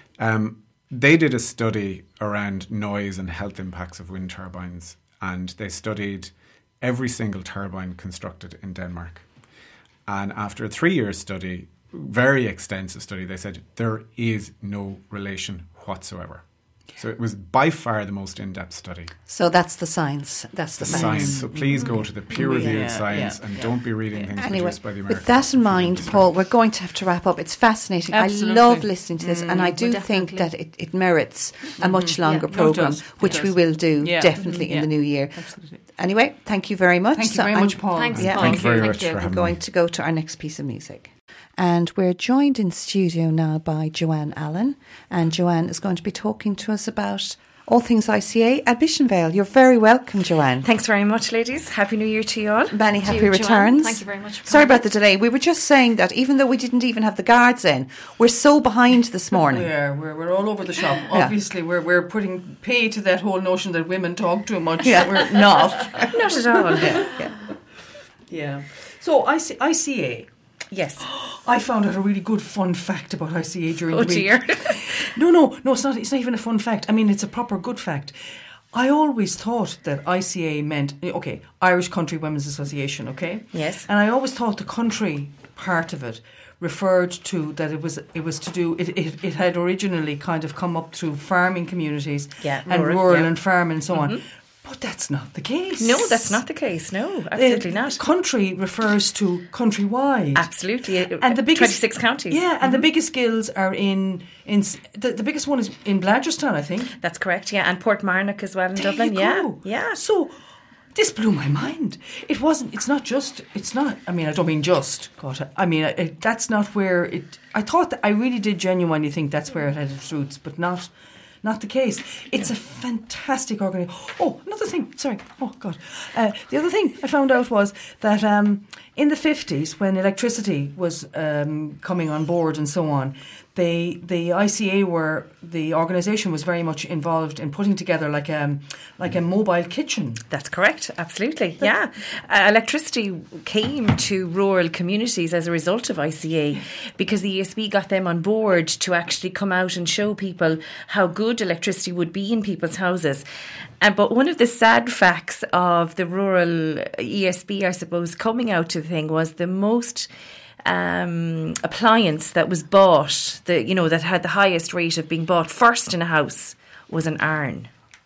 S2: Um, they did a study around noise and health impacts of wind turbines, and they studied every single turbine constructed in Denmark. And after a three-year study, very extensive study, they said there is no relation whatsoever. So it was by far the most in-depth study.
S1: So that's the science. That's the,
S2: the
S1: science.
S2: science. So please go to the peer-reviewed
S3: yeah,
S2: science
S3: yeah,
S2: and
S3: yeah.
S2: don't be reading things
S1: anyway,
S2: produced by the Americans.
S1: with that in mind, Paul, we're going to have to wrap up. It's fascinating.
S3: Absolutely.
S1: I love listening to this,
S3: Mm,
S1: and I
S3: well,
S1: do
S4: definitely.
S1: think that it, it merits a much longer
S3: Yeah, no, it
S1: programme,
S3: does. It
S1: which
S3: does.
S1: we will do
S3: Yeah.
S1: definitely
S3: Mhm.
S1: in the
S3: Yeah.
S1: new year.
S3: Absolutely.
S1: Anyway, thank you very much.
S3: Thank you
S1: So
S3: very
S1: I'm-
S3: much, Paul.
S4: Thanks,
S1: Yeah.
S4: Paul.
S2: Thank you very
S4: Thank
S2: much
S4: you.
S2: for
S1: I'm
S2: having
S1: going
S2: me.
S1: to go to our next piece of music. And we're joined in studio now by Joanne Allen. And Joanne is going to be talking to us about all things I C A at Mission Vale. You're very welcome, Joanne.
S5: Thanks very much, ladies. Happy New Year to you all.
S1: Many
S4: To
S1: happy
S4: you, Joanne.
S1: returns.
S4: Thank you very much for
S1: Sorry
S4: coming.
S1: about the delay. We were just saying that even though we didn't even have the guards in, we're so behind this morning.
S3: Yeah, we're, we're all over the shop.
S1: Yeah.
S3: Obviously, we're we're putting pay to that whole notion that women talk too much.
S1: Yeah.
S3: We're not.
S5: Not at all.
S1: Yeah, yeah.
S3: Yeah. So I C- I C A.
S5: Yes.
S3: I found out a really good fun fact about I C A during
S5: Oh
S3: the week.
S5: dear.
S3: No, no, no. It's not. It's not even a fun fact. I mean, it's a proper good fact. I always thought that I C A meant okay, Irish Country Women's Association. Okay.
S5: Yes.
S3: And I always thought the country part of it referred to that it was it was to do it. It, it had originally kind of come up through farming communities.
S5: Yeah,
S3: and
S5: rural,
S3: rural
S5: yeah.
S3: and farm and so on. But that's not the case.
S5: No, that's not the case. No, absolutely
S3: Uh,
S5: not.
S3: Country refers to countrywide.
S5: Absolutely.
S3: And the biggest
S5: twenty-six counties.
S3: Yeah, and the biggest guilds are in in s- the, the biggest one is in Bladgerstown, I think.
S5: That's correct. Yeah, and Portmarnock as well in
S3: There
S5: Dublin.
S3: you
S5: Yeah,
S3: go.
S5: yeah.
S3: So this blew my mind. It wasn't. It's not just. It's not. I mean, I don't mean just. God, I mean, it, that's not where it. I thought that I really did genuinely think that's where it had its roots, but not. Not the case. It's a fantastic organisation. Oh, another thing. Sorry. Oh, God. Uh, the other thing I found out was that um, in the fifties, when electricity was um, coming on board and so on, they the I C A were the organisation was very much involved in putting together like a like a mobile kitchen.
S5: That's correct, absolutely. Yeah, uh, electricity came to rural communities as a result of I C A because the E S B got them on board to actually come out and show people how good electricity would be in people's houses. And but one of the sad facts of the rural E S B, I suppose, coming out to the thing was the most Um, appliance that was bought, the you know that had the highest rate of being bought first in a house was an iron.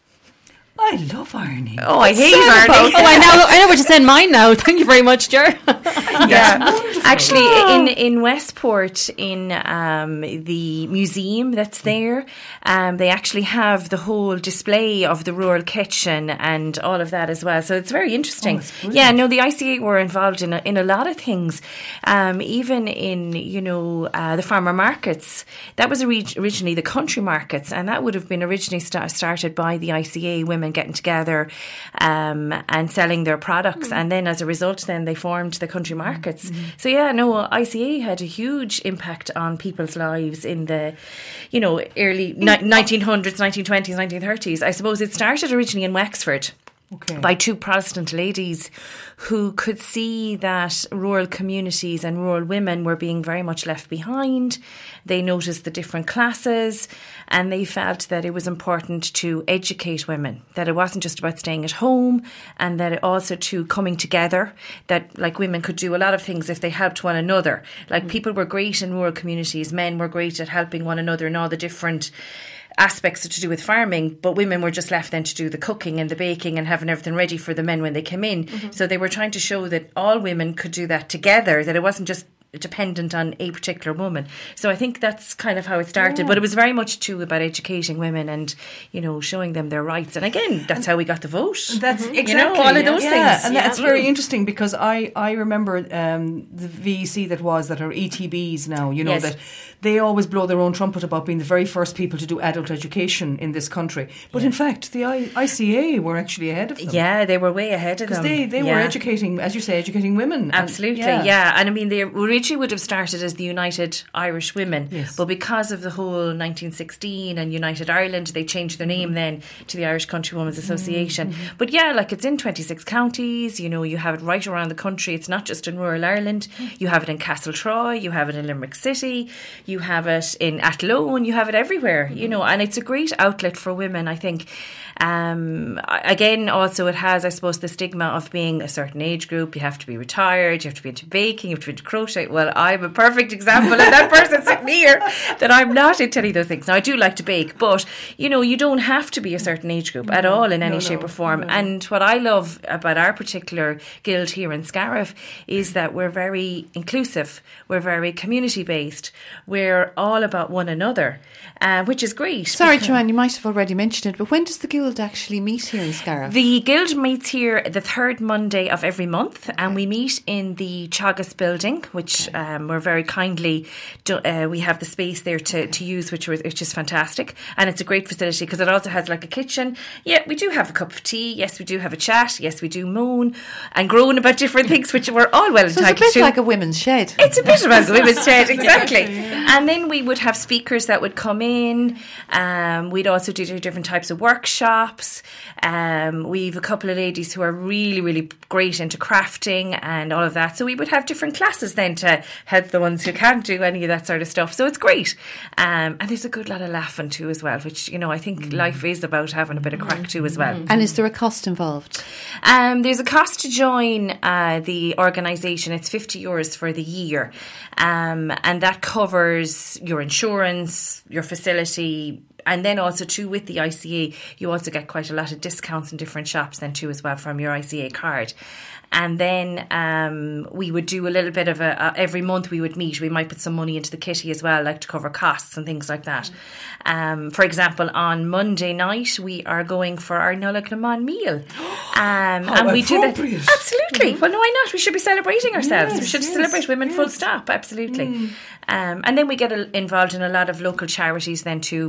S3: I love ironing.
S5: Oh, I hate ironing.
S4: Oh, I know, I know where to send mine now. Thank you very much, Ger.
S5: Yeah, actually, in in Westport, in um, the museum that's there, um, they actually have the whole display of the rural kitchen and all of that as well. So it's very interesting.
S3: Oh,
S5: yeah, no, the I C A were involved in a, in a lot of things, um, even in you know uh, the farmer markets. That was orig- originally the country markets, and that would have been originally sta- started by the I C A women getting together um, and selling their products, mm. and then as a result then they formed the country markets. Mm-hmm. So yeah, no, I C A had a huge impact on people's lives in the you know early ni- nineteen hundreds, nineteen twenties, nineteen thirties. I suppose it started originally in Wexford. Okay. By two Protestant ladies who could see that rural communities and rural women were being very much left behind. They noticed the different classes and they felt that it was important to educate women, that it wasn't just about staying at home and that it also to coming together, that like women could do a lot of things if they helped one another. Like mm-hmm. people were great in rural communities, men were great at helping one another in all the different aspects to do with farming, but women were just left then to do the cooking and the baking and having everything ready for the men when they came in. Mm-hmm. So they were trying to show that all women could do that together, that it wasn't just dependent on a particular woman. So I think that's kind of how it started. Yeah. But it was very much too about educating women and, you know, showing them their rights. And again, that's and how we got the vote.
S3: That's mm-hmm. exactly.
S5: You know, all of those
S3: yeah.
S5: things.
S3: And
S5: yeah.
S3: that's very interesting because I, I remember um, the V E C that was, that are E T Bs now, you know, yes. that they always blow their own trumpet about being the very first people to do adult education in this country. But yeah. in fact, the I- ICA were actually ahead of them.
S5: Yeah, they were way ahead of them.
S3: Because they, they
S5: yeah.
S3: were educating, as you say, educating women.
S5: Absolutely,
S3: and,
S5: yeah. yeah. And I mean, they originally would have started as the United Irish Women.
S3: Yes.
S5: But because of the whole nineteen sixteen and United Ireland, they changed their name mm-hmm. then to the Irish Countrywomen's Association. Mm-hmm. But yeah, like it's in twenty-six counties, you know, you have it right around the country. It's not just in rural Ireland. You have it in Castletroy, you have it in Limerick City, you have it in Athlone, you have it everywhere, you know, and it's a great outlet for women, I think. Um, again, also it has, I suppose, the stigma of being a certain age group. You have to be retired, you have to be into baking, you have to be into crochet. Well, I'm a perfect example of that person sitting here that I'm not into any of those things. Now, I do like to bake, but, you know, you don't have to be a certain age group at all in any no, shape no, or form. No. And what I love about our particular guild here in Scariff is that we're very inclusive, we're very community-based, we're all about one another, uh, which is great.
S1: Sorry, Joanne, you might have already mentioned it, but when does the guild actually meet here in Scariff?
S5: The guild meets here the third Monday of every month, and we meet in the Chagas building, which okay. um, we're very kindly do, uh, we have the space there to, to use, which which is fantastic, and it's a great facility because it also has like a kitchen. Yeah, we do have a cup of tea. Yes, we do have a chat. Yes, we do moan and groan about different things, which we're all well
S1: so
S5: entitled to.
S1: It's a bit like a women's shed.
S5: It's a bit like a women's shed, exactly. And then we would have speakers that would come in. Um, we'd also do different types of workshops. Um, we've a couple of ladies who are really, really great into crafting and all of that. So we would have different classes then to help the ones who can't do any of that sort of stuff. So it's great. Um, and there's a good lot of laughing too as well, which, you know, I think mm. life is about having a bit of crack too as well.
S1: And is there a cost involved?
S5: Um, there's a cost to join uh, the organisation. It's fifty euros for the year. Um, and that covers your insurance, your facility, and then also too with the I C A, you also get quite a lot of discounts in different shops then too as well from your I C A card. And then um, we would do a little bit of a, a, every month we would meet, we might put some money into the kitty as well, like to cover costs and things like that. Um, for example, on Monday night, we are going for our Nullaghnaman meal. Um,
S3: How
S5: and we do that.
S3: appropriate.
S5: Absolutely. Mm-hmm. Well, no, why not? We should be celebrating ourselves.
S3: Yes,
S5: we should
S3: yes,
S5: celebrate women
S3: yes.
S5: full stop. Absolutely. Mm. Um, and then we get a, involved in a lot of local charities then too, from shoe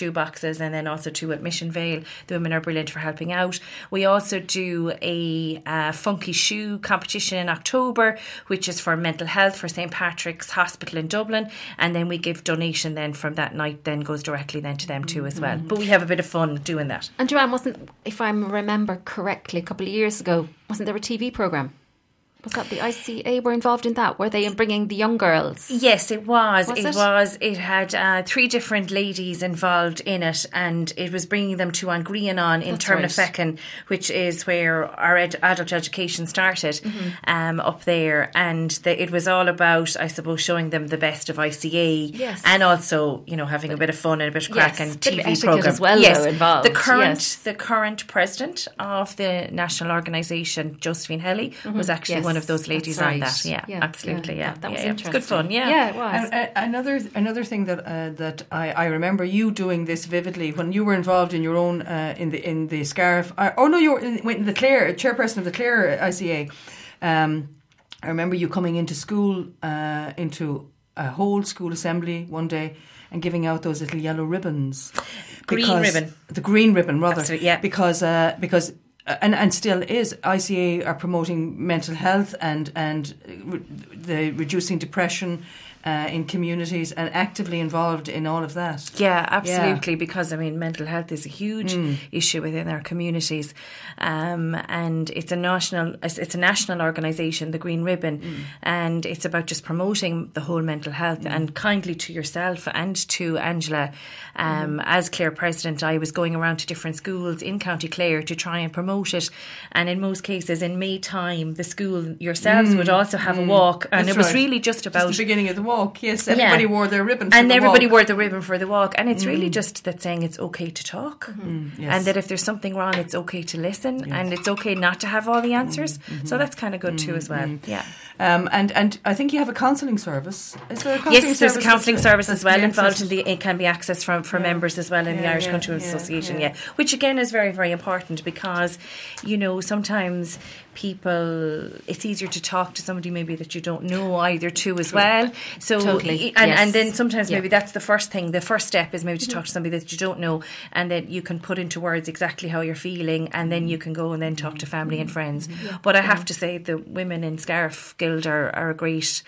S5: shoe boxes, and then also to at Mission Vale. The women are brilliant for helping out. We also do a uh, funky shoe competition in October, which is for mental health for Saint Patrick's Hospital in Dublin, and then we give donation then from that night then goes directly then to them too as well. But we have a bit of fun doing that.
S4: And Joanne, wasn't, if I remember correctly, a couple of years ago, wasn't there a T V programme? Was that the I C A were involved in that? Were they in bringing the young girls?
S5: Yes, it was.
S4: Was
S5: it,
S4: it?
S5: was. It had uh, three different ladies involved in it, and it was bringing them to An Grianon in
S4: That's
S5: Turnafeckin, which is where our ed- adult education started,
S4: Mm-hmm.
S5: um, up there. And the, it was all about, I suppose, showing them the best of I C A,
S4: Yes.
S5: and also, you know, having a bit of fun and a bit of crack
S4: Yes,
S5: and
S4: bit
S5: T
S4: of
S5: V
S4: etiquette
S5: program
S4: as well,
S5: yes,
S4: though, involved.
S5: the current
S4: Yes.
S5: the current president of the national organisation, Josephine Helly, was actually
S4: Yes,
S5: one of those ladies
S4: that's
S5: on
S4: right.
S5: that. Yeah,
S4: Yeah,
S5: absolutely.
S4: yeah,
S5: Yeah,
S4: that- that was
S5: yeah, yeah. It's good
S4: interesting.
S5: fun. Yeah,
S4: Yeah, it was.
S3: And, uh, another another thing that uh, that I, I remember you doing this vividly when you were involved in your own uh, in the in the Scariff. Uh, oh no, you were in, in the Clare chairperson of the Clare I C A. Um, I remember you coming into school uh, into a whole school assembly one day and giving out those little yellow ribbons.
S5: Green
S3: Because-
S5: ribbon.
S3: The green ribbon, rather.
S5: Absolutely, yeah.
S3: Because uh, because. Uh, and, and still is I C A are promoting mental health and and re- the reducing depression uh, in communities and actively involved in all of that.
S5: Yeah, absolutely. Because I mean, mental health is a huge mm. issue within our communities, um, and it's a national it's a national organisation, the Green Ribbon, mm. and it's about just promoting the whole mental health. Mm. And kindly to yourself and to Angela, um, mm. as Clare president, I was going around to different schools in County Clare to try and promote it. And in most cases, in May time, the school yourselves mm. would also have mm. a walk, and
S3: That's
S5: it was
S3: right.
S5: really just about
S3: just the beginning of the walk. Yes, everybody
S5: Yeah.
S3: wore their ribbon for
S5: and
S3: the
S5: everybody
S3: walk.
S5: wore the ribbon for the walk, and it's mm. really just that saying it's okay to talk,
S3: Mm, yes.
S5: and that if there's something wrong, it's okay to listen,
S3: Yes.
S5: and it's okay not to have all the answers.
S3: Mm-hmm.
S5: So that's kind of good too as well.
S3: Mm-hmm.
S5: Yeah.
S3: Um, and and I think you have a counselling service. Is there a counselling
S5: Yes, there's a
S3: service
S5: counselling
S3: that's-
S5: service
S3: that's
S5: as well
S3: can be
S5: involved
S3: accessed?
S5: in the. It can be accessed from for
S3: Yeah.
S5: members as well in the
S3: Yeah,
S5: Irish
S3: yeah,
S5: Country
S3: yeah,
S5: Association.
S3: yeah.
S5: Yeah, which again is very very important because, you know, sometimes people it's easier to talk to somebody maybe that you don't know either too as well. So
S4: Totally.
S5: and
S4: Yes.
S5: and then sometimes
S4: Yeah.
S5: maybe that's the first thing. The first step is maybe to talk to somebody that you don't know, and that you can put into words exactly how you're feeling, and then you can go and then talk to family and friends. But I have to say the women in Scariff Guild are, are a great.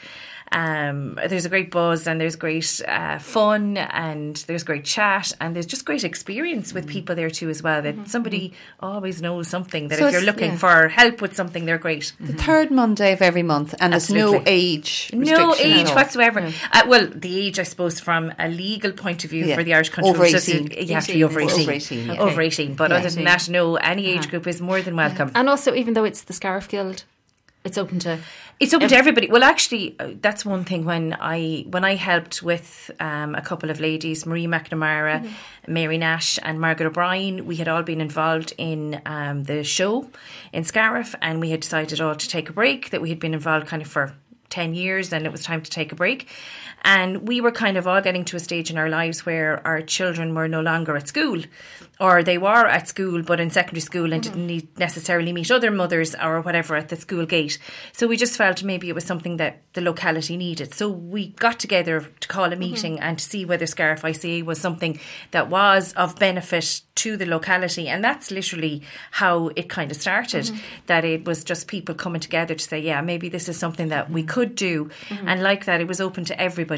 S5: Um, there's a great buzz, and there's great uh, fun, and there's great chat, and there's just great experience with people there too as well. That somebody always knows something. That
S1: So
S5: if you're
S1: it's-
S5: looking
S1: yeah.
S5: for help with something, they're great.
S1: The third Monday of every month, and there's no
S5: Absolutely.
S1: age
S5: No
S1: restriction
S5: age
S1: at all.
S5: whatsoever. Uh, well, the age, I suppose, from a legal point of view
S1: Yeah.
S5: for the Irish Country
S1: Over
S5: Association,
S1: eighteen.
S5: you have to be over
S1: Over
S5: eighteen.
S1: eighteen, yeah.
S5: Over
S1: Okay.
S5: eighteen. But
S1: Yeah.
S5: other than that, no, any age group is more than welcome.
S4: And also, even though it's the Scariff Guild, it's open to...
S5: It's open to everybody. Well, actually, uh, that's one thing. When I when I helped with um, a couple of ladies, Marie McNamara, mm-hmm. Mary Nash, and Margaret O'Brien, we had all been involved in um, the show in Scariff, and we had decided all to take a break. That we had been involved kind of for ten years, and it was time to take a break. And we were kind of all getting to a stage in our lives where our children were no longer at school, or they were at school but in secondary school and mm-hmm. didn't need necessarily meet other mothers or whatever at the school gate. So we just felt maybe it was something that the locality needed. So we got together to call a meeting mm-hmm. and to see whether Scariff I C A was something that was of benefit to the locality. And that's literally how it kind of started, mm-hmm. that it was just people coming together to say, yeah, maybe this is something that we could do. Mm-hmm. And like that, it was open to everybody.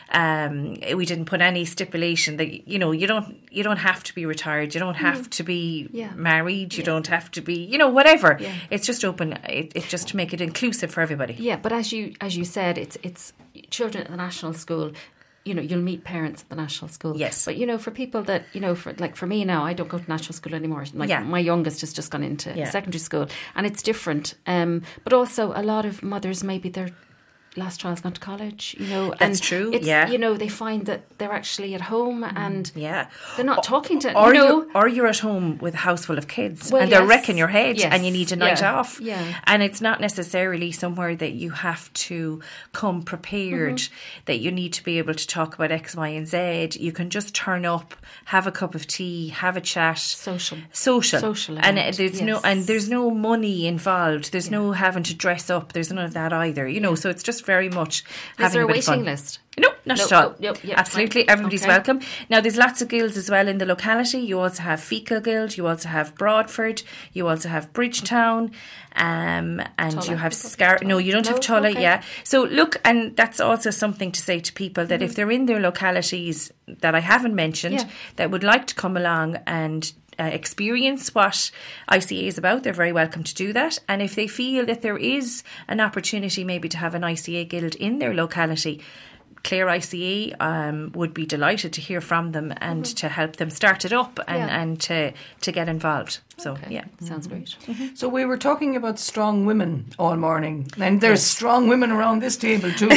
S5: Um, we didn't put any stipulation that, you know, you don't you don't have to be retired, you don't have mm. to be
S4: yeah.
S5: married, you
S4: yeah.
S5: don't have to be, you know, whatever.
S4: Yeah.
S5: It's just open. It, it's just to make it inclusive for everybody.
S4: Yeah, but as you as you said, it's it's children at the national school. You know, you'll meet parents at the national school.
S5: Yes.
S4: But, you know, for people that, you know, for like for me now, I don't go to national school anymore. Like
S5: yeah.
S4: my youngest has just gone into
S5: yeah.
S4: secondary school, and it's different. Um, but also a lot of mothers, maybe they're last child's gone to college, you know.
S5: That's
S4: and
S5: true,
S4: it's,
S5: yeah.
S4: You know, they find that they're actually at home and
S5: yeah.
S4: they're not talking to,
S5: or
S4: you know.
S5: You're, or you're at home with a house full of kids
S4: Well,
S5: and they're
S4: yes.
S5: wrecking your head
S4: Yes.
S5: and you need a night
S4: Yeah.
S5: off.
S4: Yeah.
S5: And it's not necessarily somewhere that you have to come prepared, mm-hmm. that you need to be able to talk about X, Y and Z. You can just turn up, have a cup of tea, have a chat.
S4: Social.
S5: Social.
S4: Social
S5: and
S4: event,
S5: there's no
S4: yes.
S5: and there's no money involved. There's
S4: Yeah.
S5: no having to dress up. There's none of that either. You know, so it's just very much
S4: Is
S5: having
S4: there a
S5: a bit of
S4: waiting
S5: fun.
S4: list?
S5: No, not
S4: No,
S5: at all.
S4: no, no, yeah,
S5: Absolutely,
S4: fine.
S5: everybody's
S4: Okay.
S5: welcome. Now, there's lots of guilds as well in the locality. You also have Fecal Guild, you also have Broadford, you also have Bridgetown, um, and
S4: Tulla.
S5: you have
S4: You've got
S5: Scar.
S4: Tulla.
S5: No, you don't
S4: No?
S5: have Tulla,
S4: Okay.
S5: yeah. So look, and that's also something to say to people that
S4: Mm-hmm.
S5: if they're in their localities that I haven't mentioned,
S4: Yeah.
S5: that would like to come along and uh, experience what I C A is about, they're very welcome to do that. And if they feel that there is an opportunity maybe to have an I C A guild in their locality, Clare I C A um, would be delighted to hear from them and
S4: Mm-hmm.
S5: to help them start it up and,
S4: Yeah.
S5: and to, to get involved. So,
S4: Okay.
S5: yeah.
S4: Sounds great.
S3: So we were talking about strong women all morning, and there's strong women around this table too,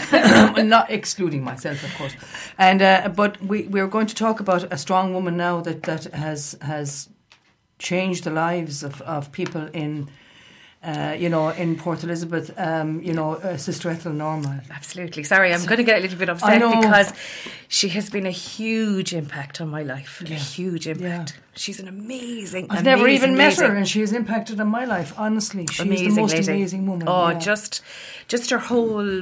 S3: not excluding myself, of course. And uh, but we we're going to talk about a strong woman now that that has has changed the lives of, of people in. Uh, you know, in Port Elizabeth, um, you know, uh, Sister Ethel Norma.
S5: Absolutely. Sorry, I'm going to get a little bit
S3: I
S5: upset
S3: know.
S5: because she has been a huge impact on my life. A
S3: Yeah.
S5: huge impact.
S3: Yeah.
S5: She's an amazing,
S3: I've
S5: amazing,
S3: never even met
S5: amazing,
S3: her, and she has impacted on my life. Honestly, she's
S5: amazing
S3: the most
S5: lady.
S3: amazing woman.
S5: Oh,
S3: yeah.
S5: just, just her whole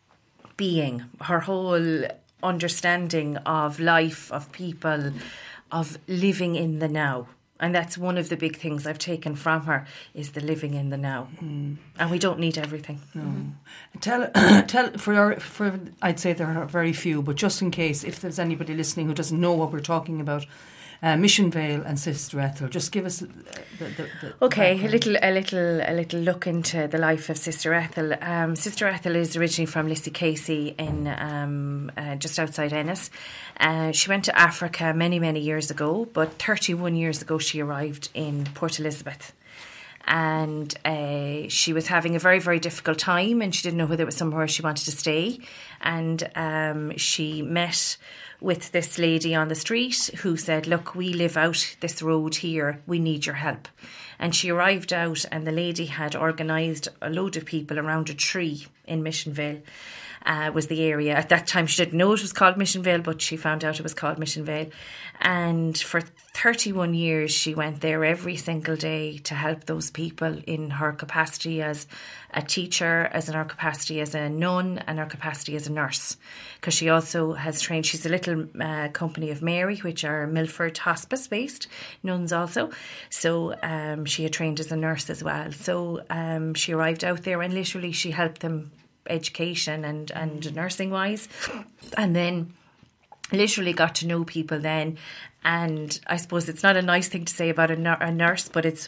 S5: being, her whole understanding of life, of people, of living in the now. And that's one of the big things I've taken from her is the living in the now. Mm. And we don't need everything.
S3: No. Tell, tell for our, for I'd say there are very few, but just in case, if there's anybody listening who doesn't know what we're talking about, uh, Mission Vale and Sister Ethel, just give us uh, the, the, the
S5: okay,
S3: background.
S5: a little, a little, a little look into the life of Sister Ethel. Um, Sister Ethel is originally from Lissycasey in um, uh, just outside Ennis. Uh, she went to Africa many, many years ago, but thirty-one years ago she arrived in Port Elizabeth. And uh, she was having a very, very difficult time, and she didn't know whether it was somewhere she wanted to stay. And um, she met with this lady on the street who said, look, we live out this road here, we need your help. And she arrived out, and the lady had organised a load of people around a tree in Mission Vale. Uh, was the area. At that time she didn't know it was called Mission Vale, but she found out it was called Mission Vale. And for thirty-one years she went there every single day to help those people in her capacity as a teacher, as in her capacity as a nun, and her capacity as a nurse. Because she also has trained, she's a little uh, company of Mary, which are Milford hospice based, nuns also. So um, she had trained as a nurse as well. So um, she arrived out there and literally she helped them education and, and nursing wise, and then literally got to know people then. And I suppose it's not a nice thing to say about a, nu- a nurse, but it's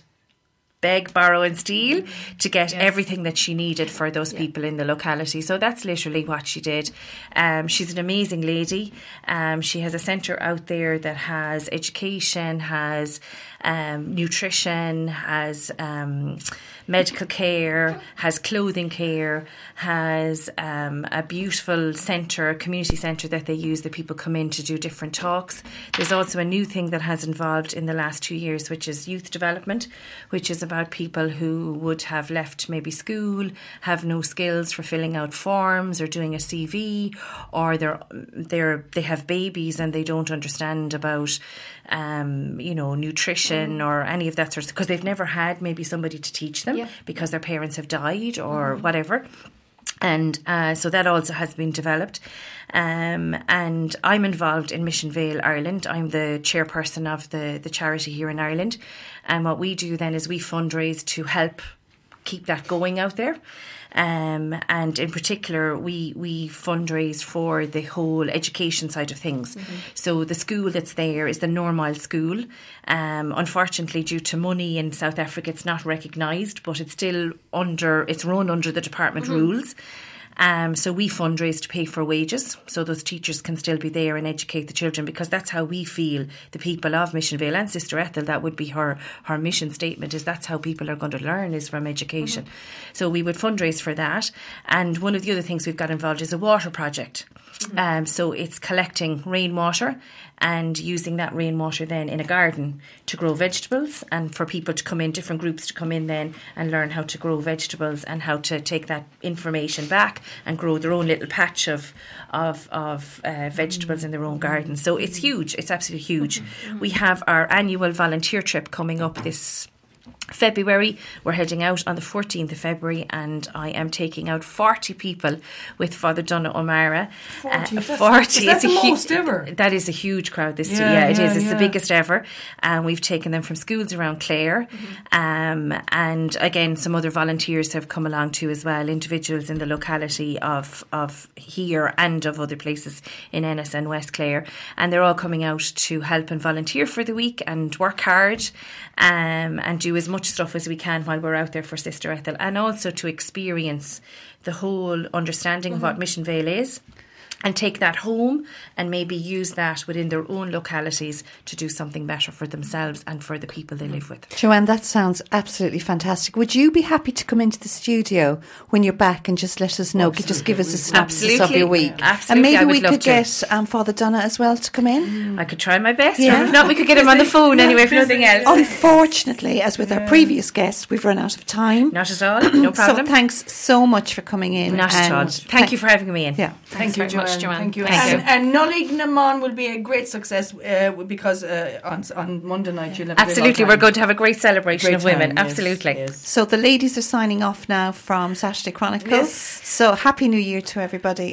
S5: beg, borrow and steal to get
S4: Yes.
S5: everything that she needed for those
S4: Yeah.
S5: people in the locality. So that's literally what she did. Um, she's an amazing lady. Um, she has a centre out there that has education, has um, nutrition, has um, medical care, has clothing care, has um, a beautiful centre, a community centre that they use that people come in to do different talks. There's also a new thing that has involved in the last two years, which is youth development, which is about people who would have left maybe school, have no skills for filling out forms or doing a C V, or they're, they're, they have babies and they don't understand about um, you know, nutrition mm. or any of that sort of, because they've never had maybe somebody to teach them
S4: yeah.
S5: because their parents have died or
S4: mm.
S5: whatever. And uh, so that also has been developed. Um, and I'm involved in Mission Vale Ireland. I'm the chairperson of the, the charity here in Ireland. And what we do then is we fundraise to help keep that going out there. Um, and in particular, we, we fundraise for the whole education side of things. Mm-hmm. So the school that's there is the Normal School. Um, unfortunately, due to money in South Africa, it's not recognised, but it's still under, it's run under the department mm-hmm. rules. Um, so we fundraise to pay for wages so those teachers can still be there and educate the children, because that's how we feel, the people of Mission Vale and Sister Ethel, that would be her, her mission statement, is that's how people are going to learn, is from education. Mm-hmm. So we would fundraise for that. And one of the other things we've got involved is a water project. Mm-hmm. Um, so it's collecting rainwater and using that rainwater then in a garden to grow vegetables, and for people to come in, different groups to come in then and learn how to grow vegetables and how to take that information back and grow their own little patch of of, of uh, vegetables in their own garden. So it's huge. It's absolutely huge. We have our annual volunteer trip coming up this February. We're heading out on the fourteenth of February, and I am taking out forty people with Father Donogh O'Mara.
S3: forty?
S5: Uh,
S3: That's-
S5: forty.
S3: is that
S5: It's a
S3: the
S5: hu-
S3: most ever?
S5: That is a huge crowd this
S3: Yeah,
S5: year. Yeah, it
S3: yeah,
S5: is. It's
S3: yeah.
S5: the biggest ever. And we've taken them from schools around Clare. Mm-hmm. Um, and again, some other volunteers have come along too as well, individuals in the locality of, of here and of other places in Ennis and West Clare. And they're all coming out to help and volunteer for the week and work hard um, and do as much stuff as we can while we're out there for Sister Ethel, and also to experience the whole understanding mm-hmm. of what Mission Vale is, and take that home and maybe use that within their own localities to do something better for themselves and for the people they live with.
S1: Joanne, that sounds absolutely fantastic. Would you be happy to come into the studio when you're back and just let us know,
S3: Absolutely.
S1: just give us a synopsis
S5: Absolutely.
S1: of your week?
S5: Yeah. Absolutely,
S1: And maybe
S5: I would
S1: we
S5: love
S1: could
S5: to.
S1: get um, Father Donogh as well to come in.
S5: I could try my best.
S1: Yeah.
S5: Or if not, we could get him on the phone anyway, if nothing else.
S1: Unfortunately, as with our previous guests, we've run out of time.
S5: Not at all. No problem.
S1: So thanks so much for coming in.
S5: Not at all.
S1: and
S5: Thank you for having me in.
S1: Yeah.
S3: Thank
S4: Thanks
S3: you,
S4: very much,
S3: Joanne.
S4: Joanne.
S3: Thank you.
S5: Thank
S3: and,
S5: you.
S3: and Nollig Naman will be a great success uh, because uh, on, on Monday night you'll have a
S5: Absolutely.
S3: great
S5: We're
S3: time.
S5: going to have a great celebration
S3: Great
S5: of women.
S3: time, yes,
S5: Absolutely.
S3: yes.
S1: So the ladies are signing off now from Saturday Chronicle.
S3: Yes.
S1: So happy New Year to everybody.